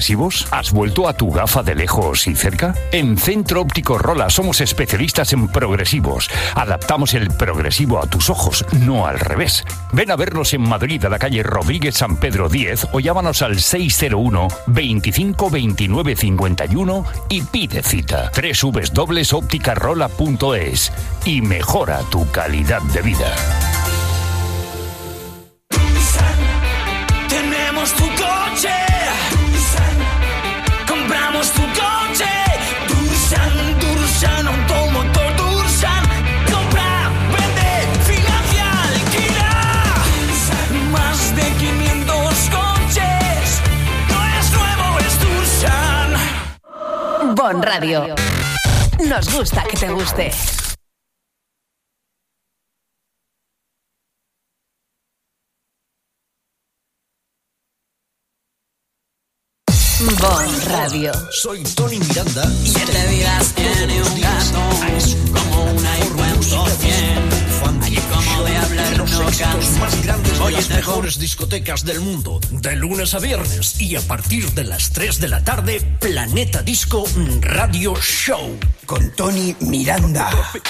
progresivos? ¿Has vuelto a tu gafa de lejos y cerca? En Centro Óptico Rola somos especialistas en progresivos. Adaptamos el progresivo a tus ojos, no al revés. Ven a vernos en Madrid, a la calle Rodríguez San Pedro 10, o llámanos al 601 25 29 51 y pide cita. www.opticarola.es y mejora tu calidad de vida. Tenemos tu coche, compramos tu coche, Dursan, automotor Dursan, compra, vende, financia, alquila, más de 500 coches, no es nuevo, es Dursan. Bon Radio, nos gusta que te guste. Bon Radio. Soy Tony Miranda. 7 vidas tiene un gato, como una influencia, y como de hablar los no éxitos cansa. más grandes de Oye, las te mejores discotecas del mundo. De lunes a viernes y a partir de las 3 de la tarde, Planeta Disco Radio Show. Con Tony Miranda.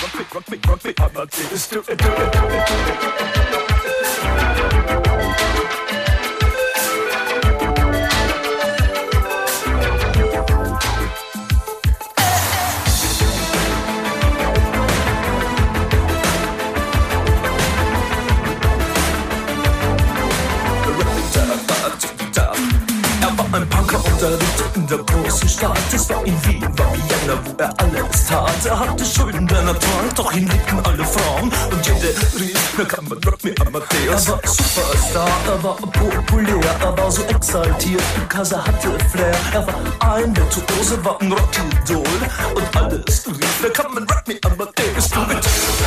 Ein Punker und er lebte in der großen Stadt. Es war in Wien, war Vienna, wo er alles tat. Er hatte Schulden, denn er trank, doch ihn liebten alle Frauen. Und jede rief, na kann man Rock me Amadeus. Er war Superstar, er war populär, er war so exaltiert, because er hatte Flair. Er war ein Virtuose, war ein Rockidol. Und alles rief, na kann man Rock me Amadeus. Du mit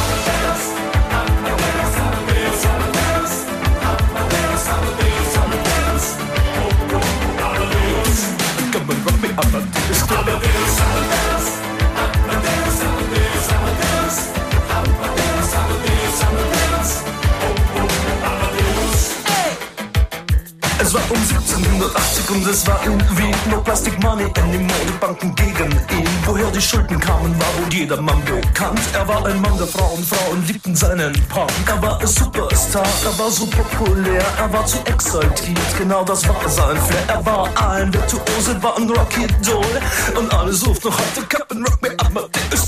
Es war um 1780 und es war in Wien. No Plastic Money anymore, die Banken gegen ihn. Woher die Schulden kamen, war wohl jedermann bekannt. Er war ein Mann der Frauen, Frauen liebten seinen Punk. Er war ein Superstar, er war so populär, er war zu exaltiert, genau das war sein Flair. Er war ein Virtuose, war ein Rockidol. Und alle suchten noch heute Captain Rock me Amadeus.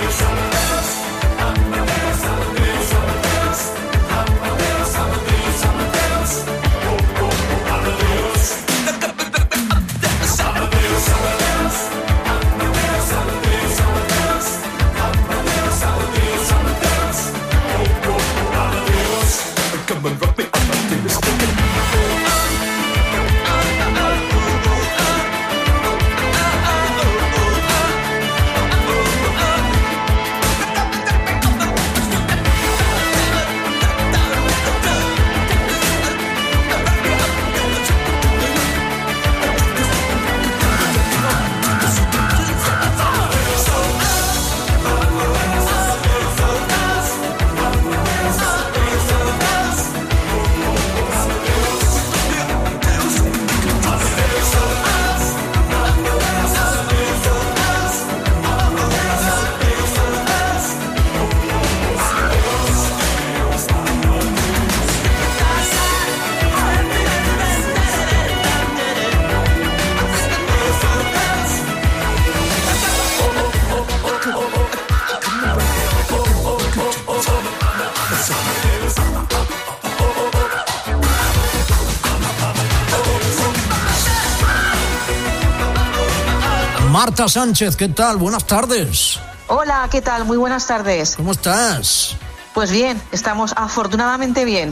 Marta Sánchez, ¿qué tal? Buenas tardes. Hola, ¿qué tal? Muy buenas tardes. ¿Cómo estás? Pues bien, estamos afortunadamente bien.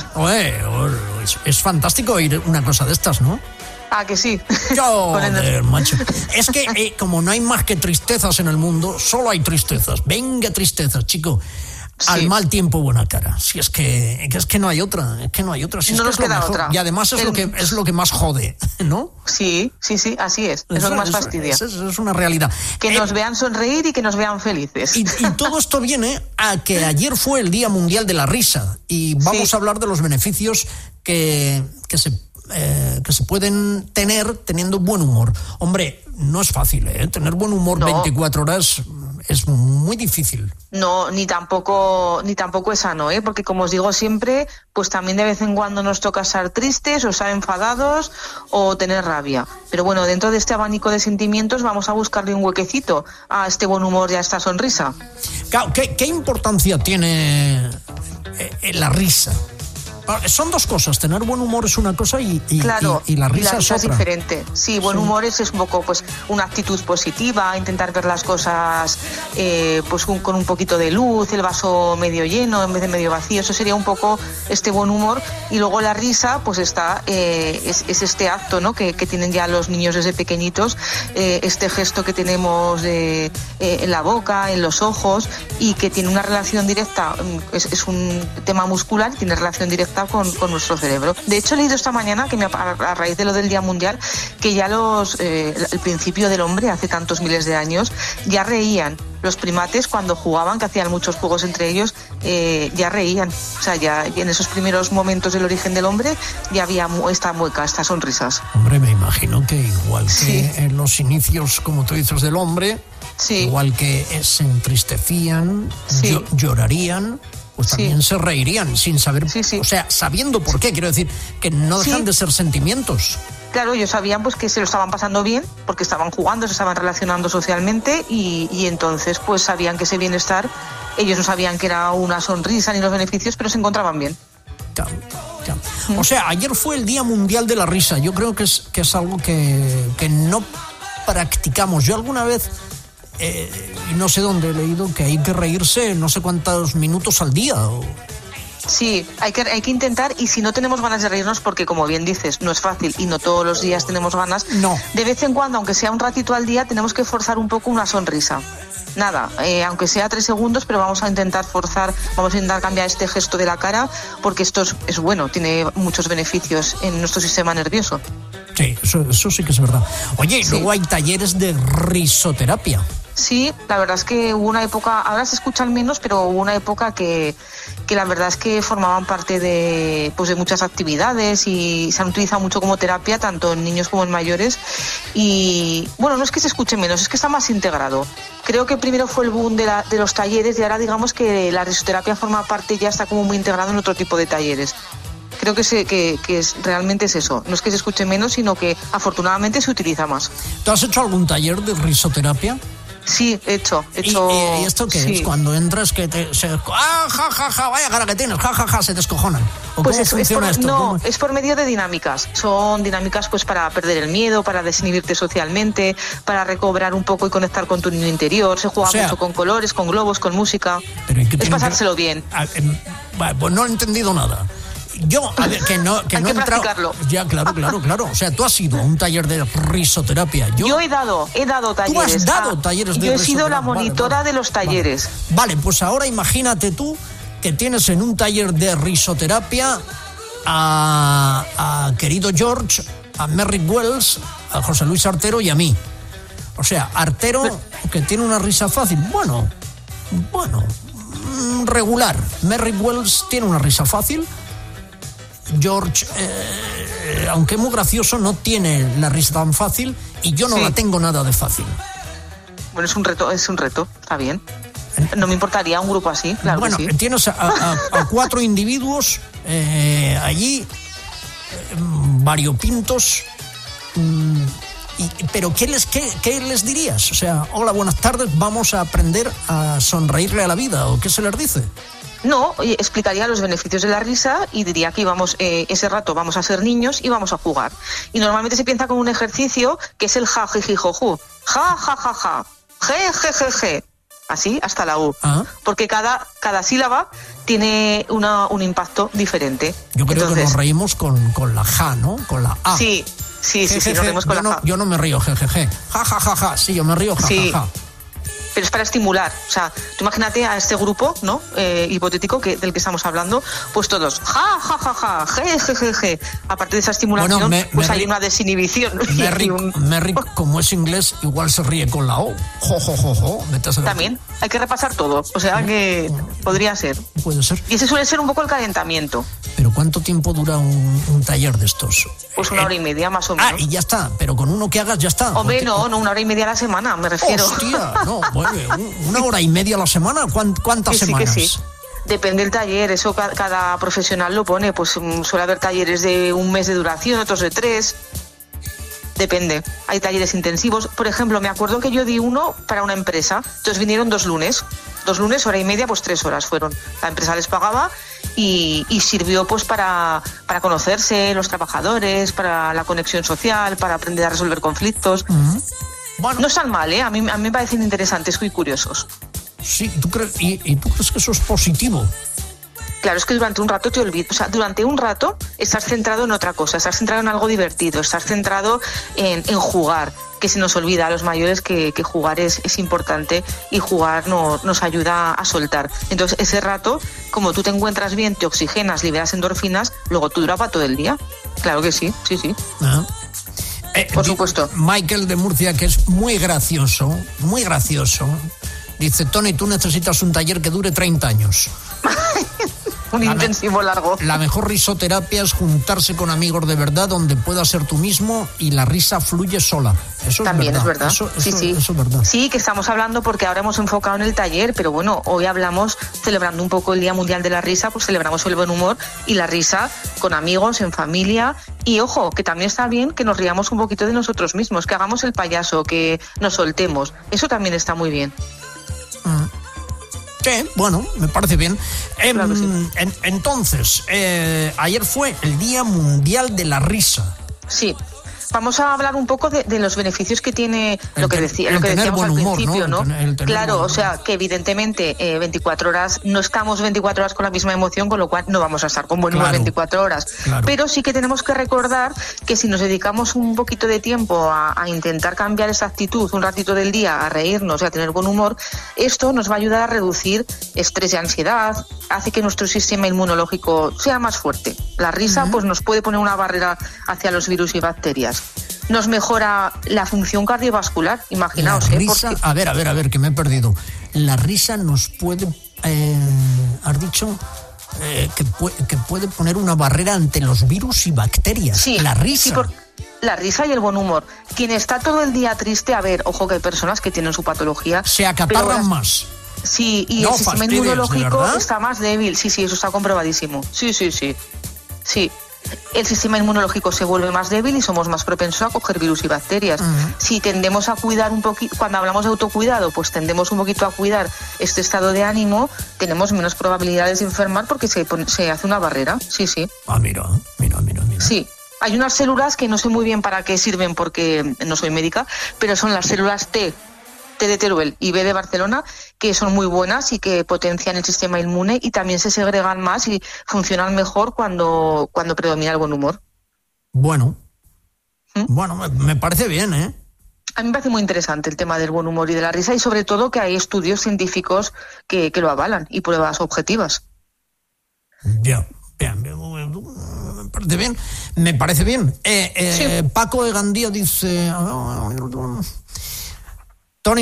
Es fantástico oír una cosa de estas, ¿no? Ah, que sí. Joder, macho. Es que como no hay más que tristezas en el mundo, solo hay tristezas. Venga, tristezas, chico. Sí. Al mal tiempo, buena cara. Si es que no hay otra. Es que no hay otra. Si no es nos que es queda lo mejor. otra. Y además es lo que más jode, ¿no? Sí, así es. Es lo que más fastidia. Es una realidad. Que nos vean sonreír y que nos vean felices. Y todo esto viene a que ayer fue el Día Mundial de la Risa. Y vamos a hablar de los beneficios que se que se pueden tener teniendo buen humor. Hombre, no es fácil, tener buen humor 24 horas es muy difícil. No, ni tampoco es sano, porque como os digo siempre, pues también de vez en cuando nos toca estar tristes o estar enfadados o tener rabia. Pero bueno, dentro de este abanico de sentimientos vamos a buscarle un huequecito a este buen humor y a esta sonrisa. ¿Qué importancia tiene la risa? Son dos cosas, tener buen humor es una cosa y la risa es otra. Es diferente. Sí, buen humor es un poco pues una actitud positiva, intentar ver las cosas pues con un poquito de luz, el vaso medio lleno en vez de medio vacío. Eso sería un poco este buen humor. Y luego la risa pues está es este acto, ¿no? que tienen ya los niños desde pequeñitos, este gesto que tenemos en la boca, en los ojos, y que tiene una relación directa, es un tema muscular, tiene relación directa con nuestro cerebro. De hecho, he leído esta mañana que a raíz de lo del Día Mundial, que ya el principio del hombre, hace tantos miles de años, ya reían. Los primates, cuando jugaban, que hacían muchos juegos entre ellos, ya reían. O sea, ya en esos primeros momentos del origen del hombre ya había esta mueca, estas sonrisas. Hombre, me imagino que igual que en los inicios, como tú dices, del hombre, igual que se entristecían, llorarían, pues también se reirían sin saber, o sea, sabiendo por qué, quiero decir, que no dejan de ser sentimientos. Claro, ellos sabían pues que se lo estaban pasando bien, porque estaban jugando, se estaban relacionando socialmente y entonces pues sabían que ese bienestar, ellos no sabían que era una sonrisa ni los beneficios, pero se encontraban bien. O sea, ayer fue el Día Mundial de la Risa. Yo creo que es algo que no practicamos. Yo alguna vez, no sé dónde he leído, que hay que reírse no sé cuántos minutos al día. Sí, hay que intentar, y si no tenemos ganas de reírnos, porque como bien dices, no es fácil y no todos los días tenemos ganas, de vez en cuando, aunque sea un ratito al día, tenemos que forzar un poco una sonrisa. Nada, aunque sea 3 segundos, pero vamos a intentar cambiar este gesto de la cara, porque esto es bueno, tiene muchos beneficios en nuestro sistema nervioso. Sí, eso sí que es verdad. Oye, luego hay talleres de risoterapia. Sí, la verdad es que hubo una época, ahora se escuchan menos, pero hubo una época que la verdad es que formaban parte de muchas actividades y se han utilizado mucho como terapia, tanto en niños como en mayores. Y bueno, no es que se escuche menos, es que está más integrado. Creo que primero fue el boom de los talleres y ahora digamos que la risoterapia forma parte, ya está como muy integrado en otro tipo de talleres. Creo que realmente es eso. No es que se escuche menos, sino que afortunadamente se utiliza más. ¿Tú has hecho algún taller de risoterapia? Sí, he hecho. ¿Y esto qué es? Cuando entras que vaya cara que tienes, se descojonan. ¿O pues cómo funciona esto? No, es por medio de dinámicas. Son dinámicas pues para perder el miedo, para desinhibirte socialmente, para recobrar un poco y conectar con tu niño interior. Se juega mucho con colores, con globos, con música. Es pasárselo bien. Pues no he entendido nada. Yo, a ver, que no he entrado. Ya, claro. O sea, tú has ido a un taller de risoterapia. Yo he dado talleres. Tú has dado talleres de risoterapia. Yo he sido la monitora de los talleres. Vale, pues ahora imagínate tú que tienes en un taller de risoterapia a querido George, a Merrick Wells, a José Luis Artero y a mí. O sea, Artero, que tiene una risa fácil. Bueno, regular. Merrick Wells tiene una risa fácil. George, aunque muy gracioso, no tiene la risa tan fácil y yo no la tengo nada de fácil. Bueno, es un reto, está bien. No me importaría un grupo así, claro. Bueno, que sí. Tienes a 4 individuos allí, variopintos, pero ¿qué les dirías? O sea, hola, buenas tardes, vamos a aprender a sonreírle a la vida, ¿o qué se les dice? No, explicaría los beneficios de la risa y diría que ese rato vamos a ser niños y vamos a jugar. Y normalmente se piensa como un ejercicio que es el ja, jiji, joju. Ja, ja, ja, ja. Je, je, je, je. Así hasta la U. Porque cada sílaba tiene un impacto diferente. Yo creo que nos reímos con la ja, ¿no? Con la A. Sí, nos reímos con la ja. Yo no me río, jejeje. Ja, ja, ja, ja. Sí, yo me río, ja, ja, ja. pero es para estimular. O sea, tú imagínate a este grupo, ¿no? Hipotético del que estamos hablando, pues todos, ja, ja, ja, ja, je, je, je, je. Aparte de esa estimulación, pues hay una desinhibición. Merrick, como es inglés, igual se ríe con la O. Jo, jo, jo, jo. También, hay que repasar todo. O sea que podría ser. Puede ser. Y ese suele ser un poco el calentamiento. ¿Pero cuánto tiempo dura un taller de estos? Pues 1 hora y media, más o menos. Y ya está, pero con uno que hagas ya está. Hombre, no, 1 hora y media a la semana, me refiero. Hostia, no, bueno, 1 hora y media a la semana, ¿cuántas semanas? Que sí. Depende del taller, eso cada profesional lo pone, pues suele haber talleres de 1 mes de duración, otros de 3. Depende, hay talleres intensivos. Por ejemplo, me acuerdo que yo di uno para una empresa, entonces vinieron 2 lunes. 2 lunes, 1 hora y media, pues 3 horas fueron. La empresa les pagaba y sirvió pues para conocerse los trabajadores, para la conexión social, para aprender a resolver conflictos. Bueno. No están mal, a mí me parecen interesantes y curiosos. Sí, ¿tú crees, y tú crees que eso es positivo? Claro, es que durante un rato te olvidas, o sea, durante un rato estás centrado en otra cosa, estás centrado en algo divertido, estás centrado en jugar, que se nos olvida a los mayores que jugar es importante y jugar nos ayuda a soltar. Entonces, ese rato, como tú te encuentras bien, te oxigenas, liberas endorfinas, luego tú dura para todo el día. Claro que sí, sí, sí. Por supuesto. Michael de Murcia, que es muy gracioso, dice, Tony, tú necesitas un taller que dure 30 años. Un intensivo largo. La mejor risoterapia es juntarse con amigos de verdad donde puedas ser tú mismo y la risa fluye sola. Eso también es verdad. Eso es verdad. Sí, que estamos hablando porque ahora hemos enfocado en el taller, pero bueno, hoy hablamos, celebrando un poco el Día Mundial de la Risa, pues celebramos el buen humor y la risa con amigos, en familia. Y ojo, que también está bien que nos riamos un poquito de nosotros mismos, que hagamos el payaso, que nos soltemos. Eso también está muy bien. Sí, bueno, me parece bien. Claro que sí. Entonces, ayer fue el Día Mundial de la Risa. Sí. Vamos a hablar un poco de los beneficios que tiene lo que decíamos al principio, ¿no? Claro, o sea, que evidentemente 24 horas, no estamos 24 horas con la misma emoción, con lo cual no vamos a estar con buen humor 24 horas. Claro. Pero sí que tenemos que recordar que si nos dedicamos un poquito de tiempo a intentar cambiar esa actitud, un ratito del día, a reírnos y a tener buen humor, esto nos va a ayudar a reducir estrés y ansiedad, hace que nuestro sistema inmunológico sea más fuerte. La risa pues nos puede poner una barrera hacia los virus y bacterias. Nos mejora la función cardiovascular, imaginaos. La risa, porque... a ver, que me he perdido. La risa nos puede, has dicho, que puede poner una barrera ante los virus y bacterias. Sí, la risa. Sí, la risa y el buen humor. Quien está todo el día triste, a ver, ojo que hay personas que tienen su patología. Se acaparran más. Sí, y el sistema inmunológico está más débil. Sí, eso está comprobadísimo. Sí. El sistema inmunológico se vuelve más débil y somos más propensos a coger virus y bacterias. Si tendemos a cuidar un poquito, cuando hablamos de autocuidado, pues tendemos un poquito a cuidar este estado de ánimo, tenemos menos probabilidades de enfermar porque se hace una barrera. Sí. Mira. Sí. Hay unas células que no sé muy bien para qué sirven porque no soy médica, pero son las células T de Teruel y B de Barcelona, que son muy buenas y que potencian el sistema inmune y también se segregan más y funcionan mejor cuando predomina el buen humor. Bueno, me parece bien, ¿eh? A mí me parece muy interesante el tema del buen humor y de la risa y sobre todo que hay estudios científicos que lo avalan y pruebas objetivas. Ya. Me parece bien. Sí. Paco de Gandía dice... Tony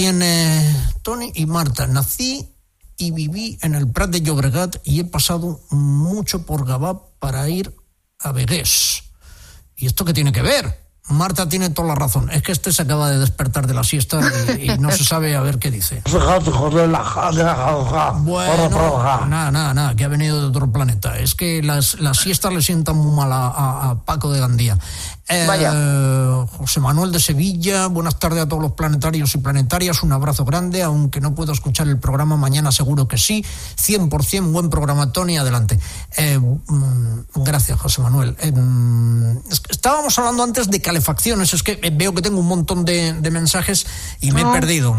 y Marta, nací y viví en el Prat de Llobregat y he pasado mucho por Gavà para ir a Begués. ¿Y esto qué tiene que ver? Marta tiene toda la razón. Es que se acaba de despertar de la siesta y no se sabe a ver qué dice. Bueno, nada, que ha venido de otro planeta. Es que las siestas le sientan muy mal a Paco de Gandía. José Manuel de Sevilla, buenas tardes a todos los planetarios y planetarias, un abrazo grande, aunque no puedo escuchar el programa mañana seguro que sí, 100% buen programa, Tony, adelante. Gracias, José Manuel. Estábamos hablando antes de calefacciones, es que veo que tengo un montón de mensajes y me he perdido.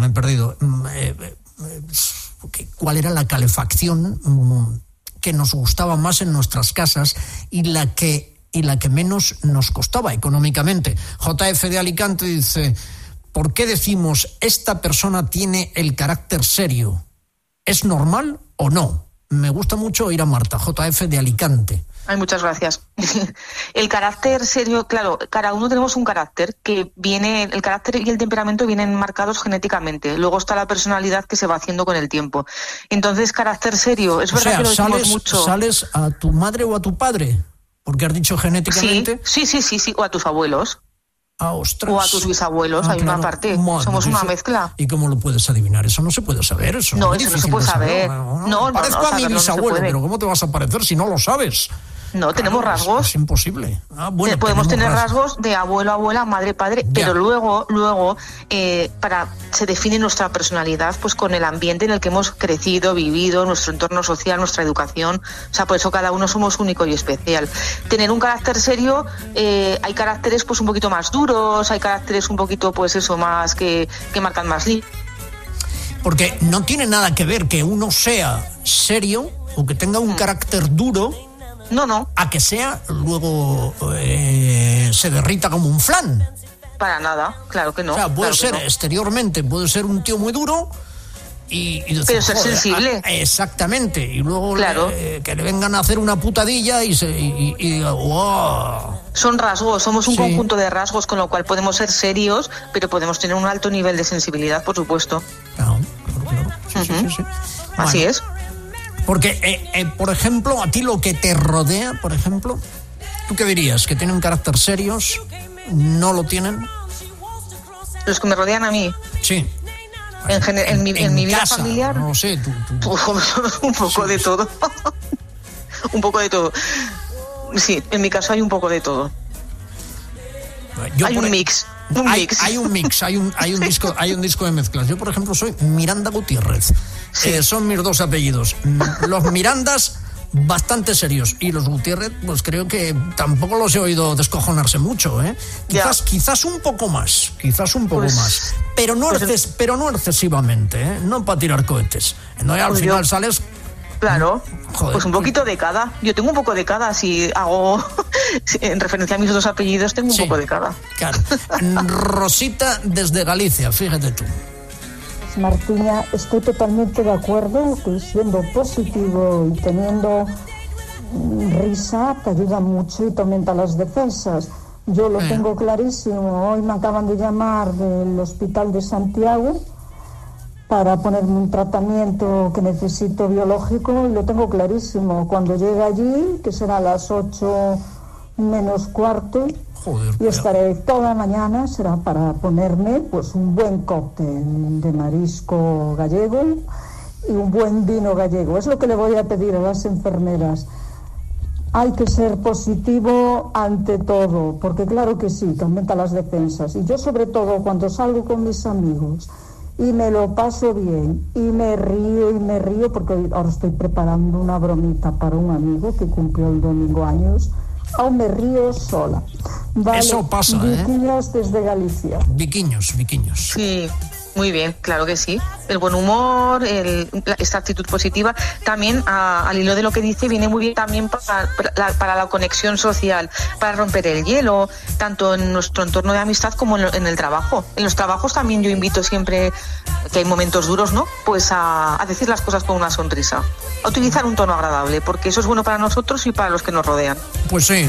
¿Cuál era la calefacción que nos gustaba más en nuestras casas y la que menos nos costaba económicamente? JF de Alicante dice, ¿por qué decimos esta persona tiene el carácter serio? ¿Es normal o no? Me gusta mucho oír a Marta, JF de Alicante. Ay, muchas gracias. El carácter serio, claro, cada uno tenemos un carácter que viene, el carácter y el temperamento vienen marcados genéticamente. Luego está la personalidad que se va haciendo con el tiempo. Entonces, carácter serio, es verdad que lo decimos mucho. ¿Sales a tu madre o a tu padre? Porque has dicho genéticamente. Sí, o a tus abuelos. Ah, ostras. O a tus bisabuelos, hay claro. una parte. Madre, somos una mezcla. ¿Y cómo lo puedes adivinar? Eso no se puede saber. Eso no, es eso no se puede saber. No, parezco a mi bisabuelo, pero ¿cómo te vas a parecer si no lo sabes? No, tenemos rasgos. Es imposible. Bueno, podemos tener rasgos de abuelo, abuela, madre, padre, ya. Pero luego se define nuestra personalidad pues con el ambiente en el que hemos crecido, vivido, nuestro entorno social, nuestra educación. O sea, por eso cada uno somos único y especial. Tener un carácter serio, hay caracteres pues un poquito más duros, hay caracteres un poquito pues eso más que marcan más límites. Porque no tiene nada que ver que uno sea serio o que tenga un carácter duro. No. A que sea, luego se derrita como un flan. Para nada, claro que no. O sea, puede ser exteriormente, puede ser un tío muy duro y decir, pero ser sensible. Exactamente. Y luego claro. Que le vengan a hacer una putadilla y diga, wow. Son rasgos, somos un conjunto de rasgos, con lo cual podemos ser serios, pero podemos tener un alto nivel de sensibilidad, por supuesto. Claro. Sí. Así es. Porque, por ejemplo, a ti lo que te rodea, por ejemplo, ¿tú qué dirías? ¿Que tienen carácter serios? ¿No lo tienen? Los que me rodean a mí. Sí. En mi vida casa, familiar. No sé, tú. Un poco de todo. Un poco de todo. Sí, en mi caso hay un poco de todo. Hay un mix. Hay un mix, hay un disco de mezclas. Yo, por ejemplo, soy Miranda Gutiérrez. Sí. Son mis dos apellidos. Los Mirandas, bastante serios. Y los Gutiérrez, pues creo que tampoco los he oído descojonarse mucho, ¿eh? Quizás un poco más. Más. Pero no excesivamente, ¿eh? No para tirar cohetes. No, al final sales... Claro, joder. Pues un poquito de cada. Yo tengo un poco de cada, si hago en referencia a mis dos apellidos, tengo un poco de cada. Claro. Rosita desde Galicia, fíjate tú. Martiña, estoy totalmente de acuerdo que siendo positivo y teniendo risa te ayuda mucho y te aumenta las defensas. Yo lo tengo clarísimo. Hoy me acaban de llamar del Hospital de Santiago para ponerme un tratamiento que necesito biológico y lo tengo clarísimo. Cuando llegue allí, que será a las 8 menos cuarto, y estaré toda mañana, será para ponerme pues un buen cóctel de marisco gallego y un buen vino gallego. Es lo que le voy a pedir a las enfermeras. Hay que ser positivo ante todo, porque claro que sí, que aumenta las defensas. Y yo sobre todo cuando salgo con mis amigos y me lo paso bien y me río porque ahora estoy preparando una bromita para un amigo que cumplió el domingo años. Aún me río sola. Vale. Eso pasa, Viquiños desde Galicia. Viquiños. Sí, muy bien, claro que sí. El buen humor, esta actitud positiva, también al hilo de lo que dice, viene muy bien también para la conexión social, para romper el hielo, tanto en nuestro entorno de amistad como en el trabajo. En los trabajos también yo invito siempre, que hay momentos duros, ¿no? Pues a decir las cosas con una sonrisa, a utilizar un tono agradable, porque eso es bueno para nosotros y para los que nos rodean. Pues sí.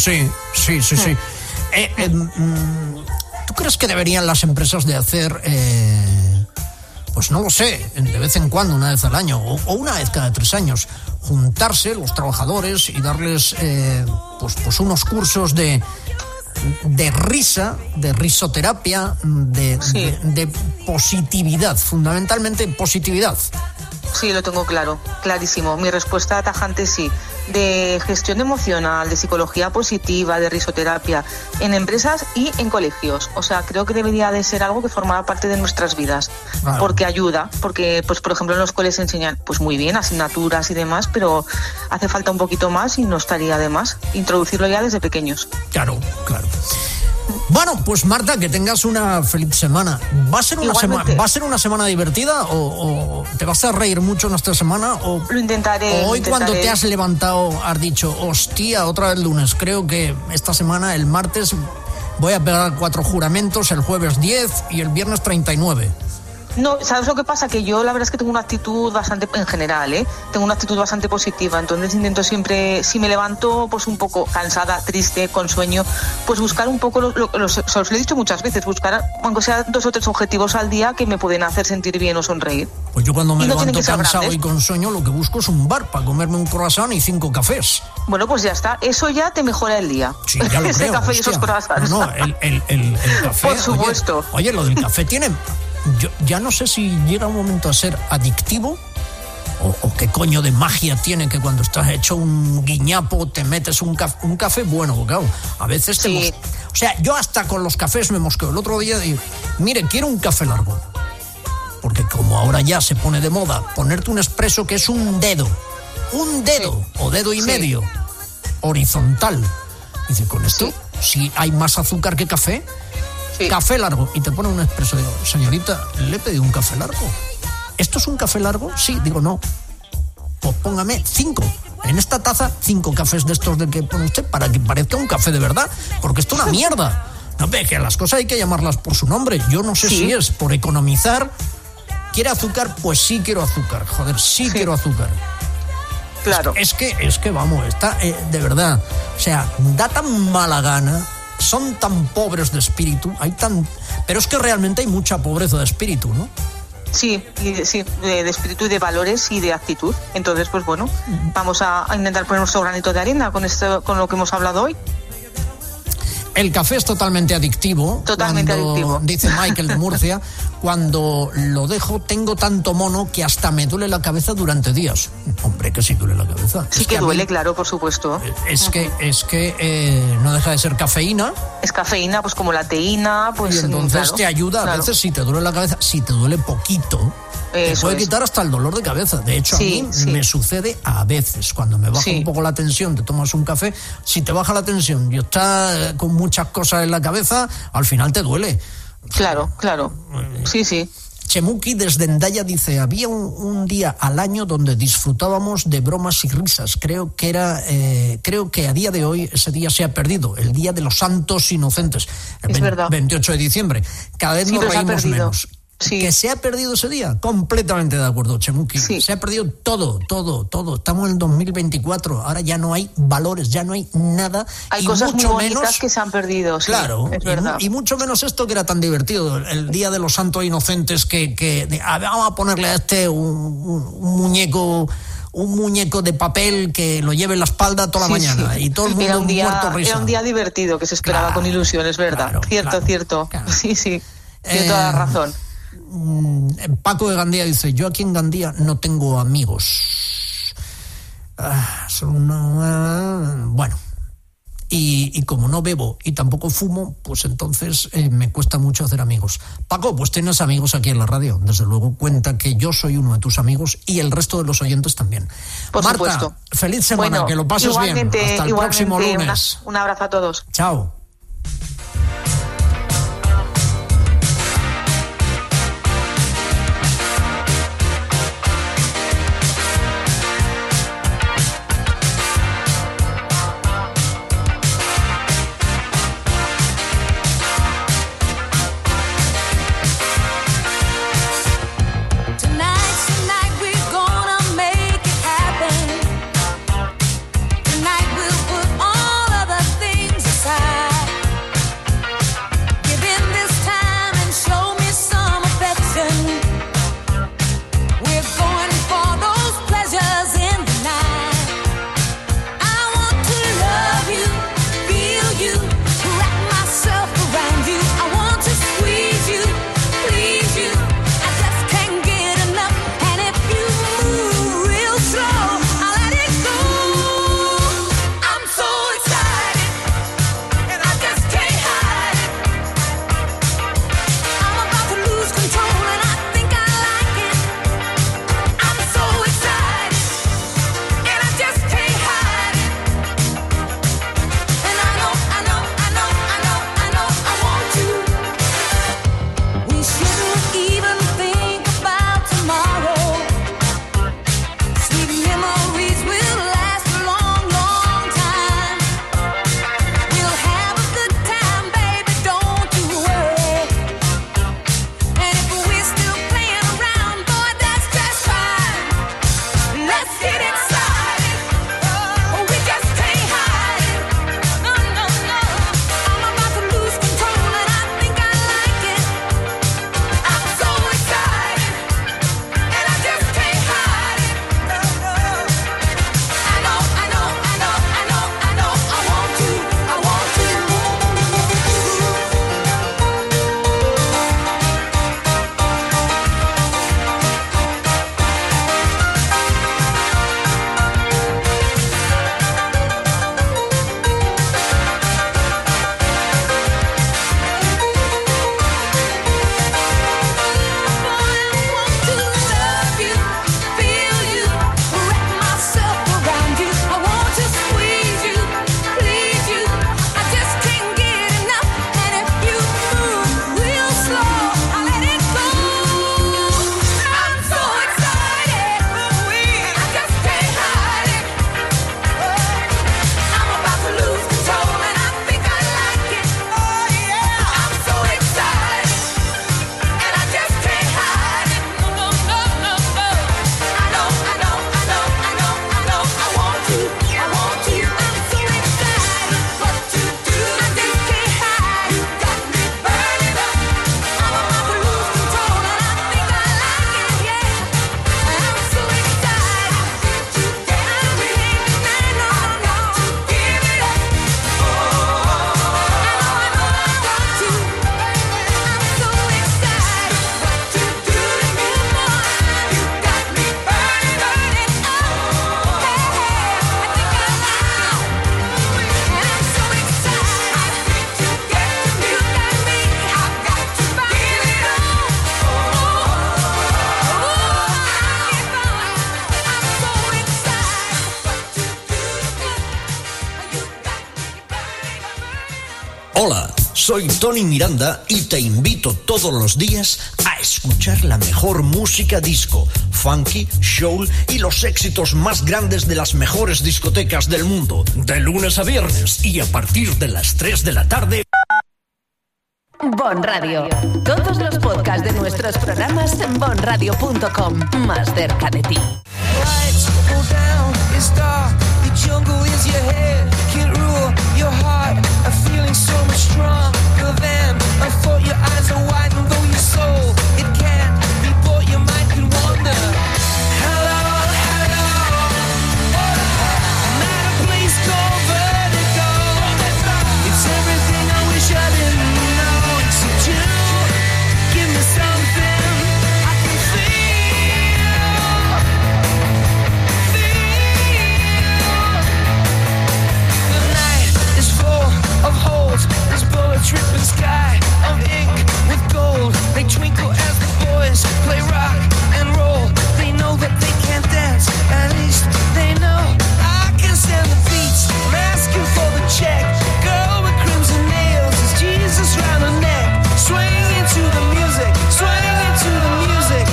¿Tú crees que deberían las empresas de hacer, pues no lo sé, de vez en cuando, una vez al año o una vez cada 3 años, juntarse los trabajadores y darles pues unos cursos de risa, de risoterapia, de positividad, fundamentalmente positividad? Sí, lo tengo clarísimo. Mi respuesta tajante sí. De gestión emocional, de psicología positiva, de risoterapia, en empresas y en colegios. O sea, creo que debería de ser algo que formara parte de nuestras vidas. Claro. Porque ayuda, porque, pues, por ejemplo, en los colegios enseñan pues muy bien asignaturas y demás, pero hace falta un poquito más y no estaría de más introducirlo ya desde pequeños. Claro. Bueno, pues Marta, que tengas una feliz semana. ¿Va a ser una semana divertida o te vas a reír mucho en esta semana? O lo intentaré. O hoy cuando te has levantado has dicho, hostia, otra vez lunes. Creo que esta semana, el martes, voy a pegar 4 juramentos, el jueves 10 y el viernes 39. No, ¿sabes lo que pasa? Que yo la verdad es que tengo una actitud bastante, en general, tengo una actitud bastante positiva, entonces intento siempre, si me levanto pues un poco cansada, triste, con sueño, pues buscar un poco, os lo he dicho muchas veces, buscar aunque sea 2 o 3 objetivos al día que me pueden hacer sentir bien o sonreír. Pues yo cuando me no levanto cansado y con sueño, lo que busco es un bar para comerme un croissant y 5 cafés. Bueno, pues ya está, eso ya te mejora el día. Sí, ya lo Ese creo, café y hostia. esos croissants. No, el café. Por supuesto. Oye, lo del café tiene... Yo ya no sé si llega un momento a ser adictivo o qué coño de magia tiene que cuando estás hecho un guiñapo te metes un café bueno, claro, a veces Sí. O sea, yo hasta con los cafés me mosqueo. El otro día digo, mire, quiero un café largo. Porque como ahora ya se pone de moda ponerte un expreso que es un dedo sí. O dedo y Sí. medio, horizontal. Dice, con esto, Sí. si hay más azúcar que café, Sí. café largo, y te pone un expreso. Digo, señorita, le he pedido un café largo. ¿Esto es un café largo? Sí. Digo, no. Pues póngame 5. En esta taza, 5 cafés de estos del que pone usted para que parezca un café de verdad. Porque esto es una mierda. No, ve que las cosas hay que llamarlas por su nombre. Yo no sé Sí. si es por economizar. ¿Quiere azúcar? Pues sí quiero azúcar. Joder, sí. quiero azúcar. Claro. Es que vamos, está de verdad. O sea, da tan mala gana. Son tan pobres de espíritu, pero es que realmente hay mucha pobreza de espíritu, ¿no? Sí, de espíritu y de valores y de actitud. Entonces, pues bueno, vamos a intentar poner nuestro granito de arena con lo que hemos hablado hoy. El café es totalmente adictivo. Totalmente adictivo. Dice Michael de Murcia, cuando lo dejo tengo tanto mono que hasta me duele la cabeza durante días. Hombre, que sí duele la cabeza. Sí, que duele, claro, por supuesto. Es que no deja de ser cafeína. Es cafeína, pues como la teína, pues... Y entonces claro, te ayuda a veces si te duele la cabeza, si te duele poquito... Te puede quitar hasta el dolor de cabeza. De hecho, Sí, a mí sí. me sucede a veces. Cuando me baja Sí. un poco la tensión, te tomas un café. Si te baja la tensión y estás con muchas cosas en la cabeza, al final te duele. Claro. Sí. Chemuki desde Hendaya dice, había un día al año donde disfrutábamos de bromas y risas. Creo que a día de hoy ese día se ha perdido, el Día de los Santos Inocentes, el Es verdad. 28 de diciembre. Cada vez Sí, nos pero se ha reímos perdido. menos. Sí. Que se ha perdido ese día, completamente de acuerdo, Chemuki. Sí. Se ha perdido todo. Estamos en el 2024, ahora ya no hay valores, ya no hay nada. Hay y cosas muy mucho bonitas menos, que se han perdido, sí, claro, es verdad. y mucho menos esto que era tan divertido, el Día de los Santos Inocentes, vamos a ponerle a este un muñeco de papel que lo lleve en la espalda toda la mañana y todo el mundo muerto risa. Era un día divertido que se esperaba Claro, con ilusión, es verdad. claro, Cierto. claro. Sí, tiene toda la razón. Paco de Gandía dice, yo aquí en Gandía no tengo amigos. Bueno, y como no bebo y tampoco fumo, pues entonces me cuesta mucho hacer amigos. Paco, pues tienes amigos aquí en la radio, desde luego cuenta que yo soy uno de tus amigos y el resto de los oyentes también. Por Marta, supuesto. feliz semana, Bueno, que lo pases bien. Hasta el próximo lunes. Un abrazo a todos. Chao. Tonight we're gonna make it happen. Tonight we'll put all of the things aside. Soy Tony Miranda y te invito todos los días a escuchar la mejor música disco, funky, soul y los éxitos más grandes de las mejores discotecas del mundo. De lunes a viernes y a partir de las 3 de la tarde. Bon Radio. Todos los podcasts de nuestros programas en bonradio.com. Más cerca de ti. Lights go down, it's dark, the jungle is your head, can't rule your heart, a feeling so much stronger than I thought. Your eyes are wide and though your soul, it can't be bought, your mind can wander. Hello, hello, I'm at a place called Vertigo. It's everything I wish I didn't know, except you, give me something I can feel. Of holes, this bullet dripping sky of ink with gold. They twinkle as the boys play rock and roll. They know that they can't dance, at least they know I can stand the beats. I'm asking for the check. Girl with crimson nails, is Jesus round her neck? Swing into the music, swing into the music.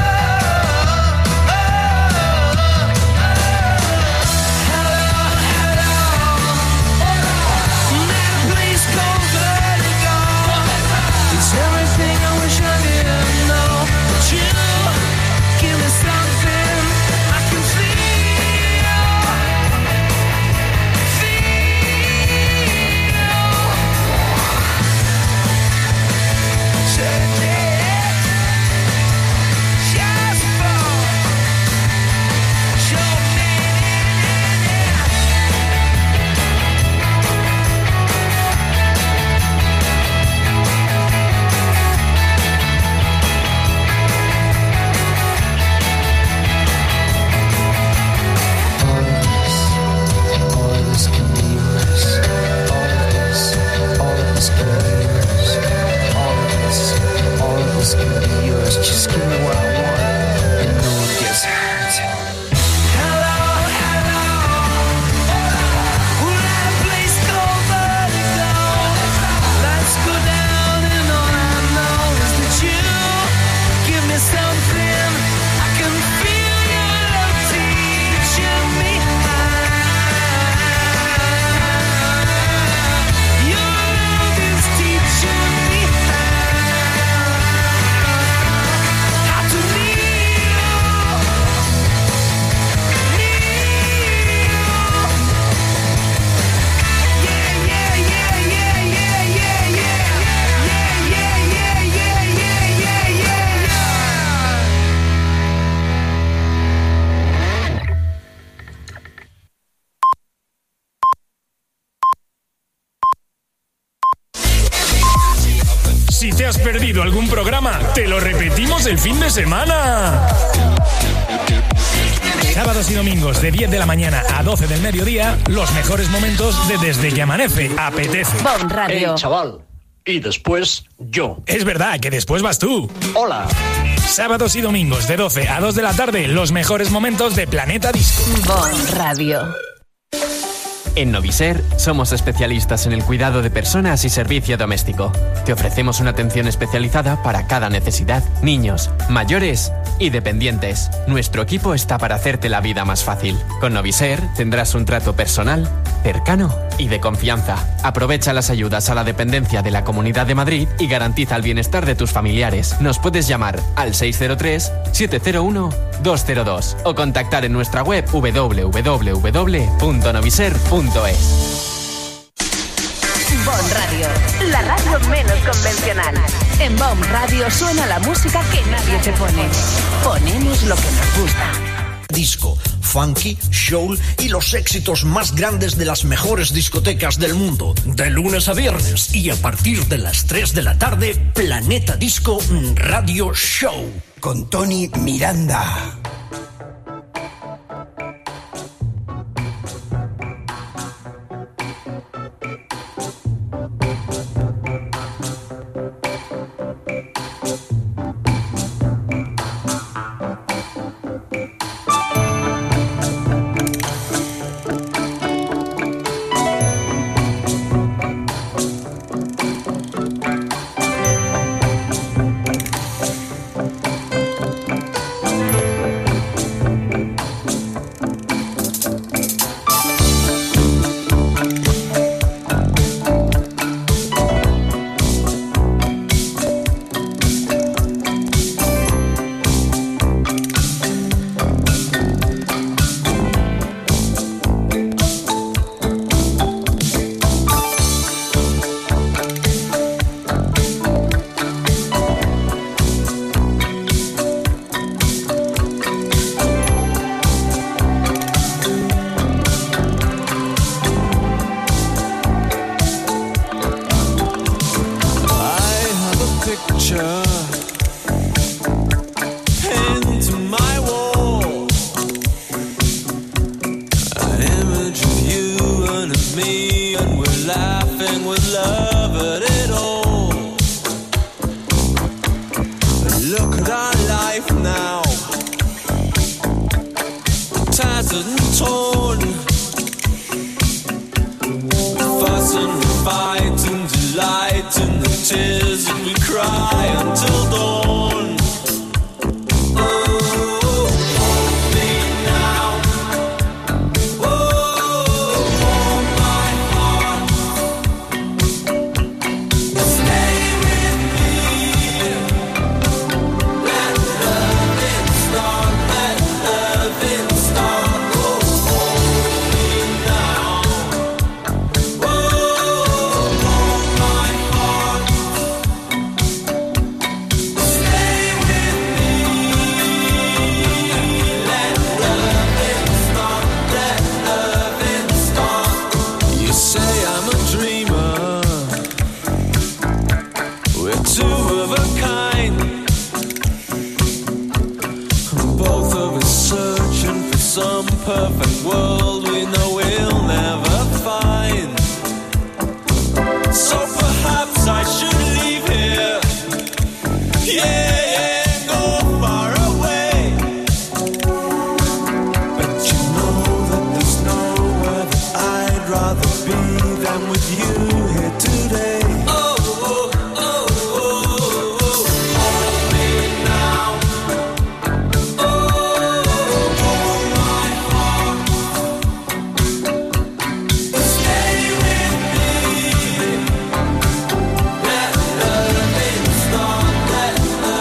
Just give me what I want, and no one gets hurt. Hello, hello, we're at a place called Vertigo. Lights go down and all I know is that you give me something. I can feel your love teaching me high. Your love is teaching me Si te has perdido algún programa, te lo repetimos el fin de semana. Sábados y domingos de 10 de la mañana a 12 del mediodía, los mejores momentos de Desde que Amanece. Apetece. Bon Radio. Chaval. Y después yo. Es verdad que después vas tú. Hola. Sábados y domingos de 12 a 2 de la tarde, los mejores momentos de Planeta Disco. Bon Radio. En Noviser somos especialistas en el cuidado de personas y servicio doméstico. Te ofrecemos una atención especializada para cada necesidad, niños, mayores y dependientes. Nuestro equipo está para hacerte la vida más fácil. Con Noviser tendrás un trato personal, cercano y de confianza. Aprovecha las ayudas a la dependencia de la Comunidad de Madrid y garantiza el bienestar de tus familiares. Nos puedes llamar al 603-701-202 o contactar en nuestra web www.noviser.es. Bon Radio, la radio menos convencional. En Bon Radio suena la música que nadie te pone. Ponemos lo que nos gusta. Disco, funky, soul y los éxitos más grandes de las mejores discotecas del mundo. De lunes a viernes y a partir de las 3 de la tarde, Planeta Disco Radio Show. Con Tony Miranda. picture pinned to my wall. An image of you and of me, and we're laughing with love at it all. But look at our life now, tattered and torn. We fuss and we fight and delight in the tears that we cry until dawn. Oh, hold me now. Oh, hold my heart. Stay with me. Let loving start. Let loving start. Oh, hold me now. Oh, hold my heart. Stay with me. Let loving start. Let loving start. You say I'm a dreamer. We're two of a kind. Both of us searching for some perfect world we know we'll never find. So perhaps I should leave here. Yeah, go far away. But you know that there's nowhere that I'd rather be than with you here today. Oh, oh, oh, oh, oh. Hold me now. Oh, hold my heart. Stay with me. Let loving start. Let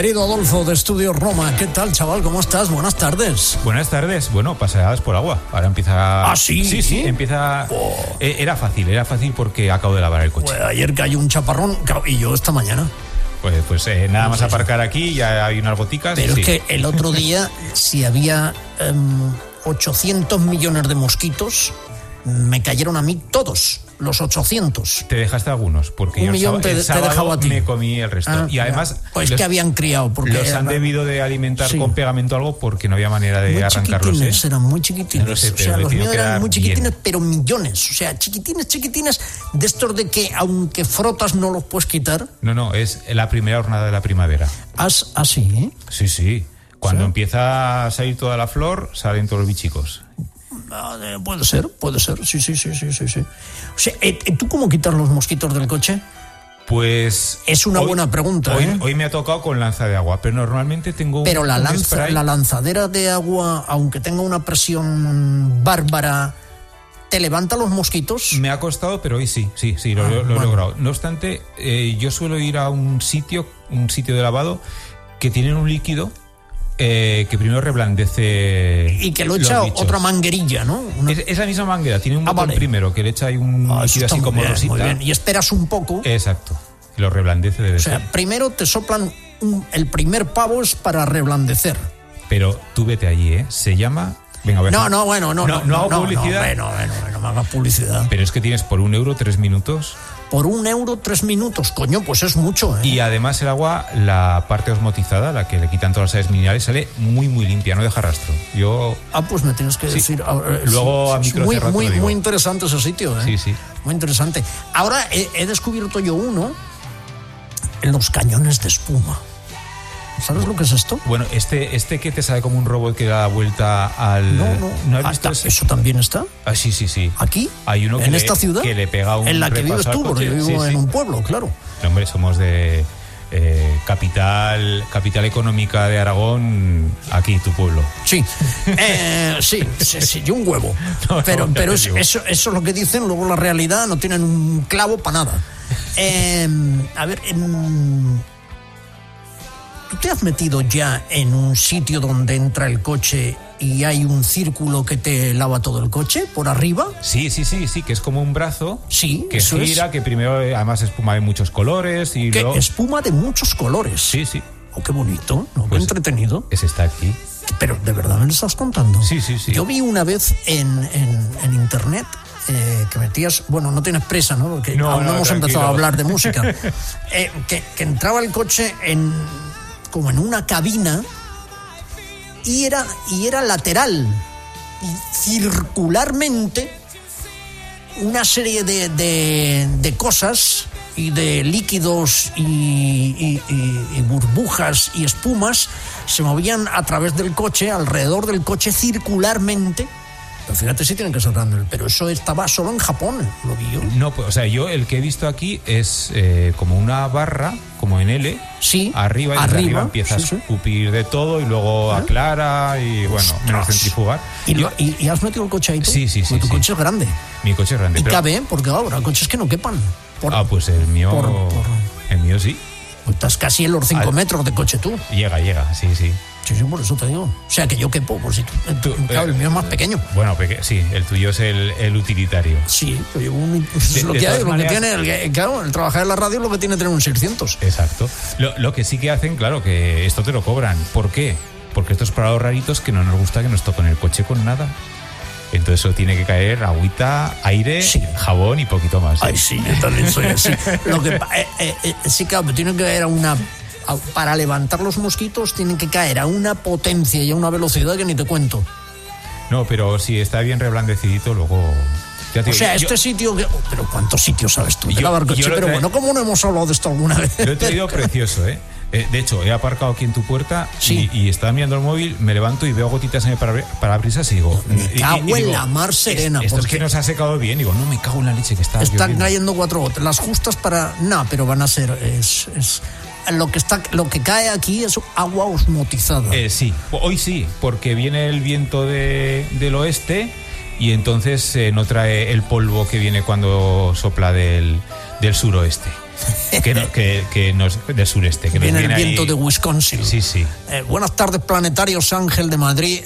querido Adolfo de Estudio Roma. ¿Qué tal, chaval? ¿Cómo estás? Buenas tardes. Buenas tardes. Bueno, paseadas por agua. Ahora empieza... ¿Ah, sí? Sí, empieza... Era fácil porque acabo de lavar el coche. Pues ayer cayó un chaparrón y yo esta mañana. Pues nada más aparcar aquí, ya hay unas goticas. Pero es que el otro día, si había 800 millones de mosquitos, me cayeron a mí todos, los 800. Te dejaste algunos, porque un millón te he dejado a ti. Me comí el resto. Y además... Pues que habían criado. Porque los han debido de alimentar con pegamento o algo porque no había manera de arrancarlos. Eran muy chiquitines. No lo sé, o sea, los míos eran muy chiquitines, bien. Pero millones. O sea, chiquitines, de estos de que aunque frotas no los puedes quitar. No, es la primera jornada de la primavera. ¿Así, ¿eh? Sí. Cuando empieza a salir toda la flor, salen todos los bichicos. Puede ser, sí. O sea, ¿tú cómo quitas los mosquitos del coche? Pues... Es una buena pregunta, Hoy me ha tocado con lanza de agua, pero normalmente tengo Pero la spray. lanzadera de agua, aunque tenga una presión bárbara, ¿te levanta los mosquitos? Me ha costado, pero hoy sí, lo he logrado. No obstante, yo suelo ir a un sitio de lavado que tienen un líquido que primero reblandece. Y que lo echa otra manguerilla, ¿no? Es la misma manguera, tiene un botón primero que le echa ahí un líquido así como rosita. Muy bien. Y esperas un poco. Exacto. Y lo reblandece O sea, primero te soplan el primer pavo es para reblandecer. Pero tú vete allí, se llama... Venga, No hago publicidad. No me hagas publicidad. Pero es que tienes por €1 3 minutos. Por €1 3 minutos, coño, pues es mucho, Y además el agua, la parte osmotizada, la que le quitan todas las sales minerales, sale muy, muy limpia, no deja rastro. Pues me tienes que decir... Luego a micro cerrado te lo digo. Muy interesante ese sitio, Sí. Muy interesante. Ahora he descubierto yo uno en los cañones de espuma. ¿Sabes lo que es esto? Bueno, este que te sale como un robot que da vuelta al... No has visto ¿eso también está? Sí. ¿Aquí? Hay uno ¿En esta ciudad? que le pega un en la que vives tú, porque yo vivo en un pueblo, claro. No, hombre, somos de capital económica de Aragón, aquí, tu pueblo. Sí, yo un huevo. Pero eso es lo que dicen, luego la realidad no tienen un clavo para nada. ¿Tú te has metido ya en un sitio donde entra el coche y hay un círculo que te lava todo el coche por arriba? Sí, que es como un brazo que eso gira, que primero además espuma de muchos colores y luego... Espuma de muchos colores. Sí. Oh, qué bonito, ¿no? Qué entretenido. Ese está aquí. Pero ¿de verdad me lo estás contando? Sí. Yo vi una vez en internet que metías, bueno, no tienes presa, ¿no? Porque aún no hemos empezado a hablar de música. Que entraba el coche como en una cabina y era lateral y circularmente una serie de cosas y de líquidos y burbujas y espumas se movían a través del coche, alrededor del coche circularmente. Pero fíjate si tienen que ser grandes, pero eso estaba solo en Japón, lo vi yo. No, pues, o sea, yo el que he visto aquí es como una barra, como en L, arriba empieza a escupir de todo y luego aclara y bueno, menos centrifugar. ¿Y has metido el coche ahí tú? Sí. Tu coche es grande. Mi coche es grande. Y cabe, porque habrá coches que no quepan. Pues el mío sí. Pues estás casi en los 5 metros de coche tú. Llega, sí. Sí, por eso te digo. O sea, que yo quepo, por si claro, el mío es más pequeño. Bueno, sí, el tuyo es el utilitario. Sí, pero es lo que hay, lo que tiene, claro, el trabajar en la radio es lo que tiene tener un 600. Exacto. Lo que sí que hacen, claro, que esto te lo cobran. ¿Por qué? Porque estos parados raritos que no nos gusta que nos toquen el coche con nada. Entonces eso tiene que caer agüita, aire, jabón y poquito más. Ay, sí, yo también soy así. Sí, claro, tiene que caer para levantar los mosquitos tienen que caer a una potencia y a una velocidad que ni te cuento. No, pero si está bien reblandecidito, luego... sitio... Pero ¿cuántos sitios sabes tú? Pero bueno, ¿cómo no hemos hablado de esto alguna vez? Lo he traído precioso, De hecho, he aparcado aquí en tu puerta y estaba mirando el móvil, me levanto y veo gotitas en el parabrisas y digo... Me cago en la mar serena. Esto es que nos ha secado bien. Digo, no, me cago en la leche que está Están cayendo 4 gotas. Las justas para... No, pero van a ser... Lo que cae aquí es agua osmotizada. Sí, hoy sí, porque viene el viento del oeste y entonces no trae el polvo que viene cuando sopla del suroeste. que nos, del sureste. Que Viene nos el viento ahí. de Wisconsin. Sí, sí. Buenas tardes, planetarios. Ángel de Madrid.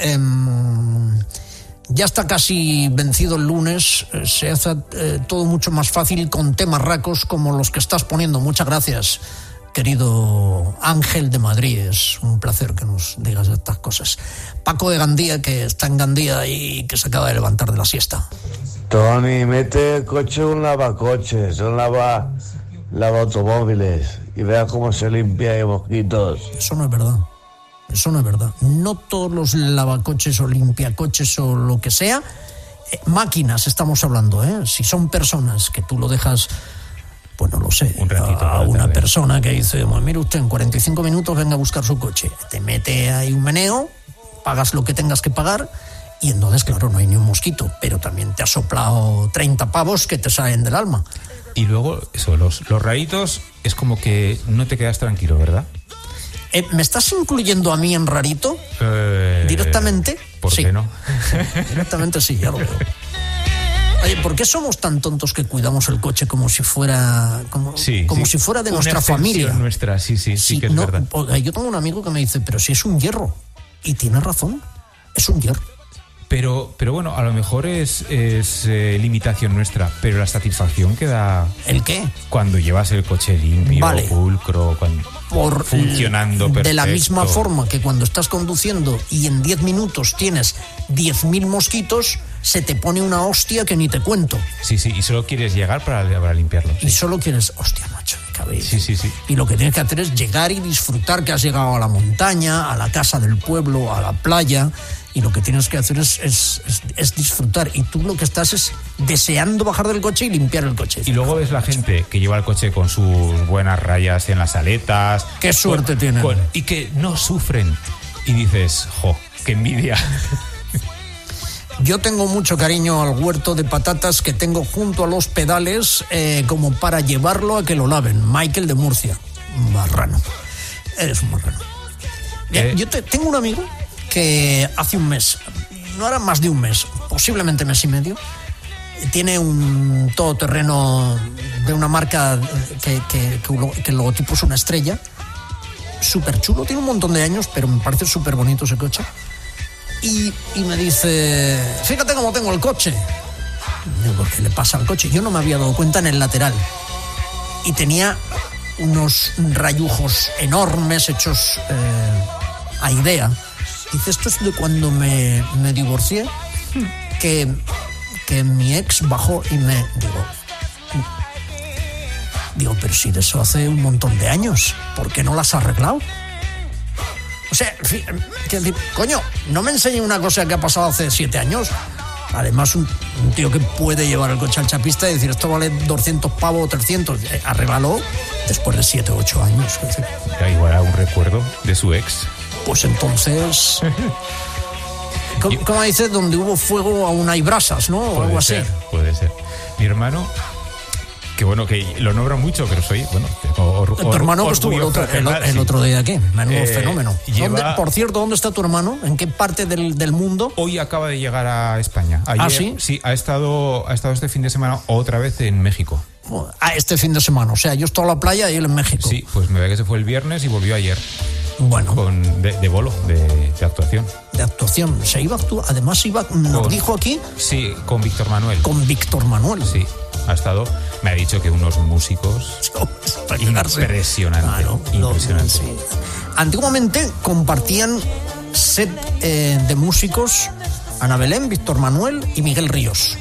Ya está casi vencido el lunes. Se hace todo mucho más fácil con temas racos como los que estás poniendo. Muchas gracias, querido Ángel de Madrid. Es un placer que nos digas estas cosas. Paco de Gandía, que está en Gandía y que se acaba de levantar de la siesta. Tony, mete el coche en un lavacoches, un lava automóviles y vea cómo se limpia de mosquitos. Eso no es verdad. Eso no es verdad. No todos los lavacoches o limpiacoches o lo que sea, máquinas estamos hablando, ¿eh? Si son personas que tú lo dejas, pues no lo sé, un ratito a una tarde. persona que dice, pues mire usted, en 45 minutos venga a buscar su coche. Te mete ahí un meneo, pagas lo que tengas que pagar y entonces, claro, no hay ni un mosquito, pero también te ha soplado 30 pavos que te salen del alma. Y luego, eso, los raritos, es como que no te quedas tranquilo, ¿verdad? ¿Me estás incluyendo a mí en rarito? ¿Directamente? ¿Por Sí. qué no? Directamente sí, ya lo veo. Oye, ¿por qué somos tan tontos que cuidamos el coche como si fuera si fuera de Una nuestra extensión familia? nuestra, sí, que es no, verdad. Yo tengo un amigo que me dice, pero si es un hierro. Y tiene razón, es un hierro. Pero bueno, a lo mejor es limitación nuestra, pero la satisfacción que da... ¿El qué? Cuando llevas el coche limpio, Vale. pulcro, funcionando perfecto. De la misma forma que cuando estás conduciendo y en 10 minutos tienes 10.000 mosquitos, se te pone una hostia que ni te cuento. Sí, y solo quieres llegar para limpiarlo. Y solo quieres, hostia, macho, me cabe. Sí. Y lo que tienes que hacer es llegar y disfrutar que has llegado a la montaña, a la casa del pueblo, a la playa, y lo que tienes que hacer es disfrutar. Y tú lo que estás es deseando bajar del coche y limpiar el coche. Y luego ves la gente que lleva el coche con sus buenas rayas en las aletas. Qué suerte tienen. Y que no sufren. Y dices, jo, qué envidia. Yo tengo mucho cariño al huerto de patatas que tengo junto a los pedales, como para llevarlo a que lo laven. Michael de Murcia. Marrano. Eres un marrano. Yo tengo un amigo que hace un mes, no era más de un mes, posiblemente mes y medio, tiene un todoterreno de una marca que el logotipo es una estrella, súper chulo, tiene un montón de años, pero me parece súper bonito ese coche. Y me dice, fíjate cómo tengo el coche. Digo, ¿qué le pasa al coche? Yo no me había dado cuenta en el lateral. Y tenía unos rayujos enormes hechos a idea. Dice, esto es de cuando me divorcié, que mi ex bajó y me... Digo, pero si de eso hace un montón de años, ¿por qué no las has arreglado? O sea, coño, no me enseñe una cosa que ha pasado hace 7 años. Además, un tío que puede llevar el coche al chapista y decir, esto vale 200 pavos o 300, arréglalo después de 7 o 8 años. Igual a un recuerdo de su ex. Pues entonces... ¿Cómo dices? Donde hubo fuego aún hay brasas, ¿no? O algo así. Puede ser. Mi hermano, que bueno, que lo nombra mucho, pero soy, bueno... Tu hermano que estuvo el otro día aquí, menudo fenómeno. Lleva... Por cierto, ¿dónde está tu hermano? ¿En qué parte del mundo? Hoy acaba de llegar a España. Ayer, ¿Ah, sí? Sí, ha estado este fin de semana otra vez en México. Este fin de semana, o sea, yo estoy a la playa y él en México. Sí, pues me ve que se fue el viernes y volvió ayer. Bueno. De bolo, de actuación. De actuación. Se iba a actuar, además nos dijo aquí. Sí, con Víctor Manuel. Con Víctor Manuel. Sí, ha estado, me ha dicho que unos músicos impresionante. Impresionante. Sí. Antiguamente compartían set de músicos Ana Belén, Víctor Manuel y Miguel Ríos.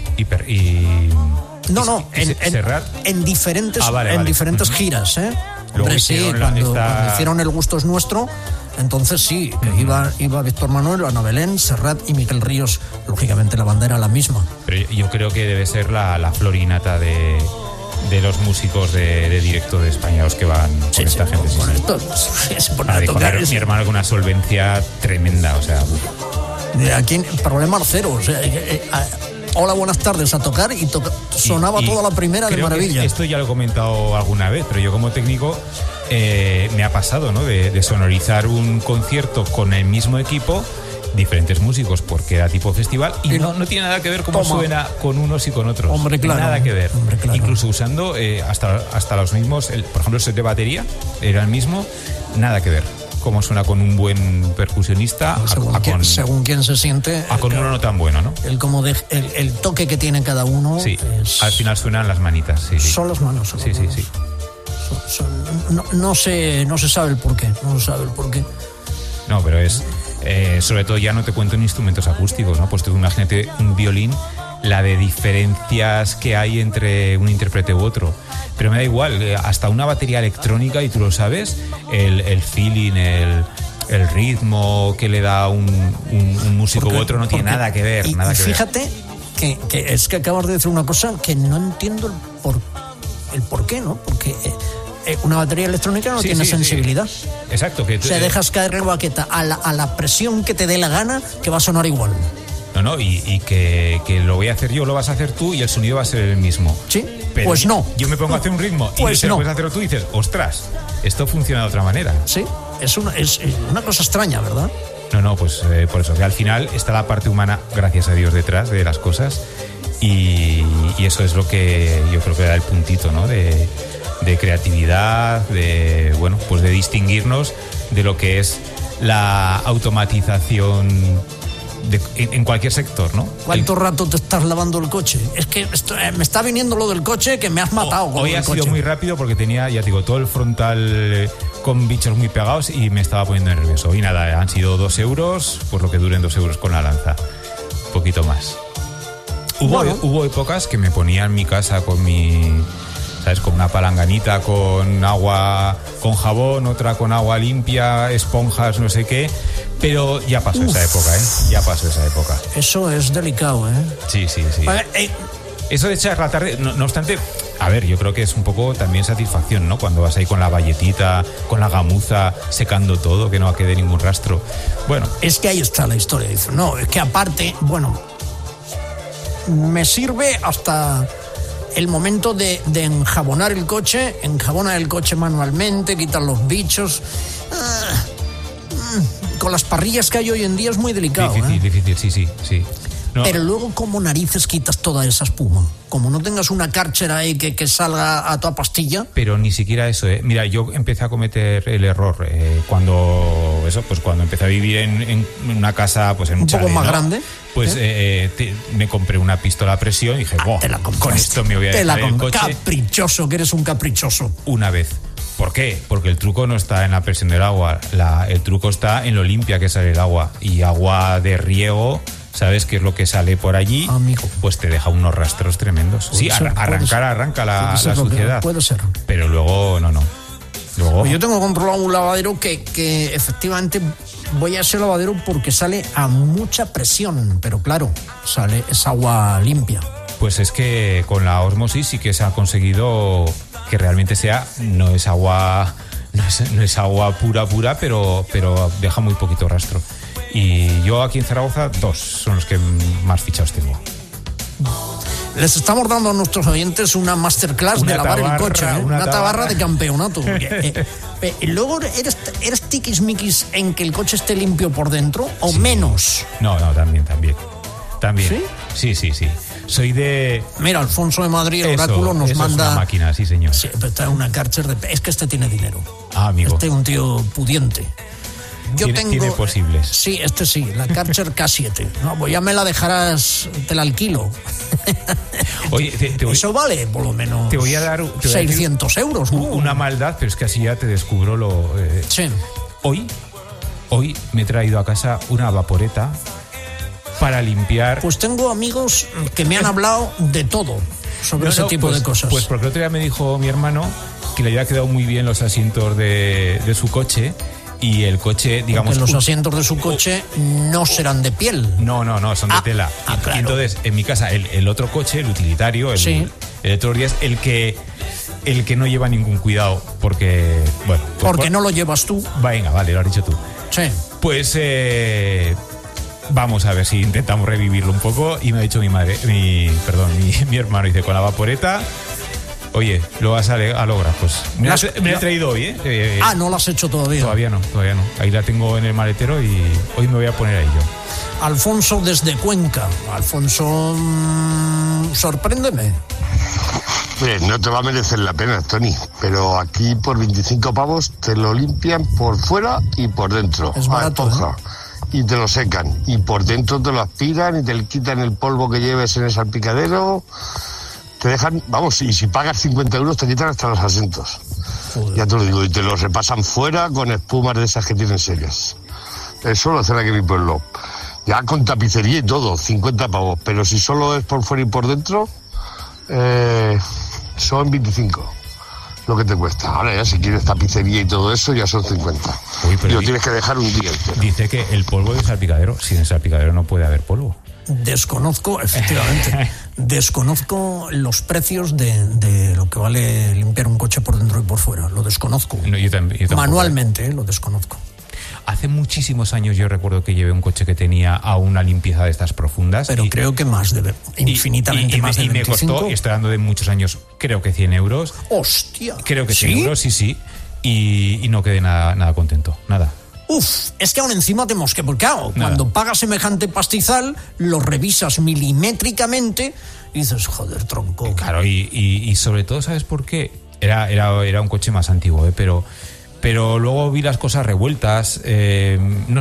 Serrat. En diferentes, diferentes giras, ¿eh? Hombre, sí, cuando hicieron El gusto es nuestro, entonces sí, que iba Víctor Manuel, Ana Belén, Serrat y Miguel Ríos. Lógicamente la banda era la misma. Pero yo creo que debe ser la florinata de los músicos de directo de España, los que van con esta gente. Con esto se ponen a tocar. Mi hermano con una solvencia tremenda, o sea... Aquí problema cero, o sea... hola, buenas tardes, a tocar y sonaba toda la primera de maravilla. Esto ya lo he comentado alguna vez, pero yo como técnico me ha pasado, ¿no? De sonorizar un concierto con el mismo equipo diferentes músicos porque era tipo festival y no tiene nada que ver cómo suena con unos y con otros. Hombre, claro. Nada que ver. Hombre, claro. Incluso usando hasta los mismos, por ejemplo, el set de batería era el mismo, nada que ver. Cómo suena con un buen percusionista según quien se siente. Con uno no tan bueno, ¿no? El toque que tiene cada uno. Sí, al final suenan las manitas. Sí. Son las manos. Sí. No se sabe el porqué. No, pero es... sobre todo ya no te cuento en instrumentos acústicos, ¿no? Pues tú imagínate un violín, la de diferencias que hay entre un intérprete u otro. Pero me da igual, hasta una batería electrónica, y tú lo sabes, el feeling, el ritmo que le da un músico u otro no tiene nada que ver. Fíjate que es que acabas de decir una cosa que no entiendo el por qué, ¿no? Porque una batería electrónica no tiene sensibilidad. Sí. Exacto. Que dejas caer la baqueta a la presión que te dé la gana, que va a sonar igual. No, y que lo voy a hacer yo, lo vas a hacer tú y el sonido va a ser el mismo. Sí, pero pues no. Yo me pongo a hacer un ritmo pues y lo puedes hacer tú y dices, ostras, esto funciona de otra manera. Sí, es una cosa extraña, ¿verdad? No, pues por eso, que al final está la parte humana, gracias a Dios, detrás de las cosas y eso es lo que yo creo que da el puntito, ¿no? De creatividad, de distinguirnos de lo que es la automatización en cualquier sector, ¿no? ¿Cuánto rato te estás lavando el coche? Es que me está viniendo lo del coche que me has matado. Hoy ha sido muy rápido porque tenía, ya te digo, todo el frontal con bichos muy pegados y me estaba poniendo nervioso. Y nada, han sido 2 euros, por lo que duren 2 euros con la lanza. Un poquito más. Hubo épocas que me ponía en mi casa con con una palanganita, con agua, con jabón, otra con agua limpia, esponjas, no sé qué, pero ya pasó esa época, ya pasó esa época. Eso es delicado, Sí. Eso de echar la tarde, no obstante, a ver, yo creo que es un poco también satisfacción, ¿no? Cuando vas ahí con la bayetita, con la gamuza, secando todo, que no quede ningún rastro. Bueno. Es que ahí está la historia, dice. No, es que aparte, me sirve hasta el momento de enjabonar el coche, manualmente, quitar los bichos. Con las parrillas que hay hoy en día es muy delicado. Difícil, sí. No. Pero luego, como narices quitas toda esa espuma. Como no tengas una Karcher ahí que salga a toda pastilla. Pero ni siquiera eso, Mira, yo empecé a cometer el error cuando empecé a vivir en una casa, pues en un chalet, poco más ¿no? grande. Pues me compré una pistola a presión y dije, con esto me voy a dejar el coche. Caprichoso, que eres un caprichoso. Una vez. ¿Por qué? Porque el truco no está en la presión del agua. El truco está en lo limpia que sale el agua. Y agua de riego, ¿sabes qué es lo que sale por allí? Amigo. Pues te deja unos rastros tremendos. Sí, arranca la suciedad. Puede ser. Pero luego, no. Luego... Pues yo tengo controlado un lavadero que efectivamente voy a ese lavadero porque sale a mucha presión. Pero claro, es agua limpia. Pues es que con la osmosis sí que se ha conseguido que realmente no es agua pura, pero deja muy poquito rastro. Y yo aquí en Zaragoza 2 son los que más fichados tengo. Les estamos dando a nuestros oyentes una masterclass de lavar el coche, una tabarra de campeonato. Y luego eres tiquismiquis en que el coche esté limpio por dentro o menos. No, también. ¿Sí? Sí. Soy de... Mira, Alfonso de Madrid, el oráculo, nos manda... Es una máquina, sí, señor. Sí, pero está una Karcher de... Es que este tiene dinero. Amigo. Este es un tío pudiente. Tiene posibles. Sí, sí, la Karcher K7. No, pues ya me la dejarás, te la alquilo. Oye, eso vale por lo menos te voy a dar 600 euros. ¿No? Una maldad, pero es que así ya te descubro lo... Sí. Hoy me he traído a casa una vaporeta para limpiar... Pues tengo amigos que me han hablado de todo sobre ese tipo de cosas. Pues porque el otro día me dijo mi hermano que le había quedado muy bien los asientos de su coche. Y el coche, digamos... Porque los asientos de su coche no serán de piel. No, son de tela. Claro. Y entonces, en mi casa, el otro coche, el utilitario, el de todos los días, el que no lleva ningún cuidado, porque... Bueno, porque no lo llevas tú. Venga, vale, lo has dicho tú. Sí. Pues vamos a ver si intentamos revivirlo un poco. Y me ha dicho mi hermano, dice, con la vaporeta Oye, lo vas a lograr, pues. Me la he traído hoy, ¿eh? ¿No lo has hecho todavía? Todavía no. Ahí la tengo en el maletero y hoy me voy a poner a ello. Alfonso desde Cuenca. Alfonso, sorpréndeme. No te va a merecer la pena, Tony, pero aquí por 25 pavos te lo limpian por fuera y por dentro. Es barato, y te lo secan. Y por dentro te lo aspiran y te le quitan el polvo que lleves en el salpicadero. Te dejan, y si pagas 50 euros te quitan hasta los asientos. Joder. Ya te lo digo, y te los repasan fuera con espumas de esas que tienen serias. Eso lo hacen aquí en mi pueblo. Ya con tapicería y todo, 50 pavos. Pero si solo es por fuera y por dentro, son 25 lo que te cuesta. Ahora ya si quieres tapicería y todo eso ya son 50. Y lo tienes que dejar un día entero. Dice que el polvo del salpicadero, sin el salpicadero no puede haber polvo. Desconozco, efectivamente, los precios de lo que vale limpiar un coche por dentro y por fuera. Lo desconozco. No, yo tampoco. Manualmente, lo desconozco. Hace muchísimos años yo recuerdo que llevé un coche que tenía a una limpieza de estas profundas. Pero creo que infinitamente más de 25. Y me costó, y estoy hablando de muchos años, creo que 100 euros. ¡Hostia! Creo que 100 euros, sí. Y no quedé nada contento, nada. Es que aún encima te mosqué, porque cuando pagas semejante pastizal, lo revisas milimétricamente y dices, joder, tronco. Claro, y sobre todo, ¿sabes por qué? Era un coche más antiguo, pero luego vi las cosas revueltas, no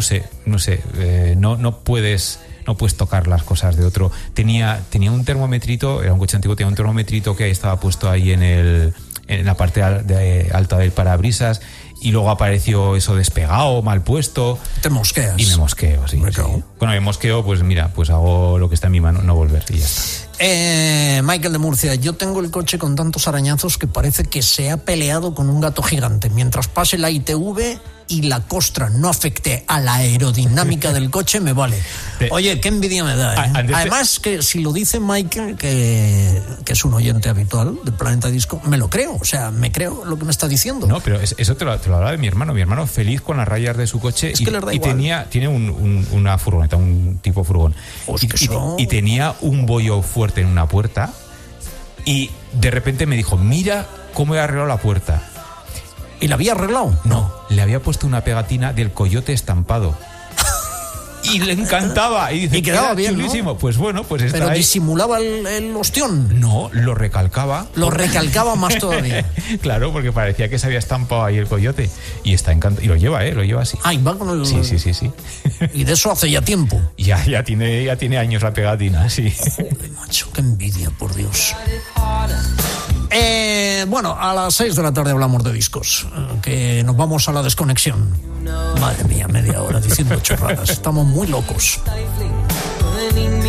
puedes tocar las cosas de otro. Tenía un termometrito, era un coche antiguo, tenía un termometrito que estaba puesto ahí en la parte alta del parabrisas, y luego apareció eso despegado, mal puesto. Te mosqueas. Y me mosqueo, sí. Bueno, me mosqueo, pues mira, pues hago lo que está en mi mano, no volver, y ya está. Michael de Murcia, yo tengo el coche con tantos arañazos que parece que se ha peleado con un gato gigante. Mientras pase la ITV y la costra no afecte a la aerodinámica del coche, me vale. Oye, qué envidia me da, Además, que si lo dice Michael, que es un oyente habitual de Planeta Disco, me lo creo, me creo lo que me está diciendo. No, pero eso te lo hablaba de mi hermano feliz con las rayas de su coche, tiene una furgoneta, un tipo furgón, y tenía un bollo fuerte en una puerta, y de repente me dijo, mira cómo he arreglado la puerta. ¿Y la había arreglado? No, le había puesto una pegatina del coyote estampado. Y le encantaba. Y dice, y quedaba bien, chulísimo. ¿No? Pues bueno, pues está. ¿Pero ahí. Disimulaba el ostión? No, lo recalcaba. Lo recalcaba más todavía. Claro, porque parecía que se había estampado ahí el coyote. Y está encantado. Y lo lleva así. Ah, y va con el... Sí. Y de eso hace ya tiempo. Ya tiene años la pegatina, sí. Joder, macho, qué envidia, por Dios. Bueno, a las 6 de la tarde hablamos de discos, que nos vamos a la desconexión. Madre mía, media hora diciendo chorradas. Estamos muy locos.